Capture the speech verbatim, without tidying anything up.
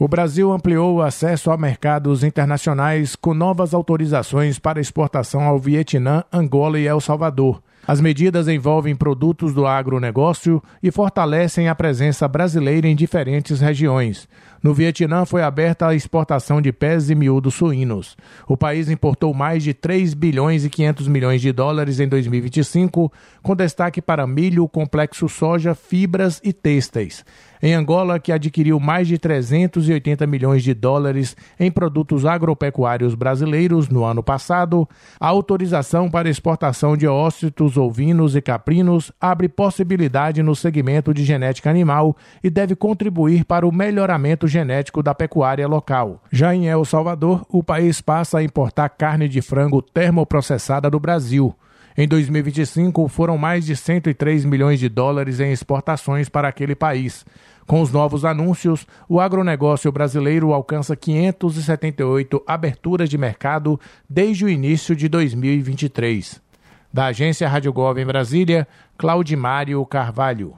O Brasil ampliou o acesso a mercados internacionais com novas autorizações para exportação ao Vietnã, Angola e El Salvador. As medidas envolvem produtos do agronegócio e fortalecem a presença brasileira em diferentes regiões. No Vietnã foi aberta a exportação de pés e miúdos suínos. O país importou mais de três bilhões e quinhentos milhões de dólares em dois mil e vinte e cinco, com destaque para milho, complexo soja, fibras e têxteis. Em Angola, que adquiriu mais de trezentos e oitenta milhões de dólares em produtos agropecuários brasileiros no ano passado, a autorização para exportação de oócitos, ovinos e caprinos abre possibilidade no segmento de genética animal e deve contribuir para o melhoramento genético da pecuária local. Já em El Salvador, o país passa a importar carne de frango termoprocessada do Brasil. Em dois mil e vinte e cinco, foram mais de cento e três milhões de dólares em exportações para aquele país. Com os novos anúncios, o agronegócio brasileiro alcança quinhentas e setenta e oito aberturas de mercado desde o início de dois mil e vinte e três. Da agência Rádio Gov em Brasília, Claudimário Carvalho.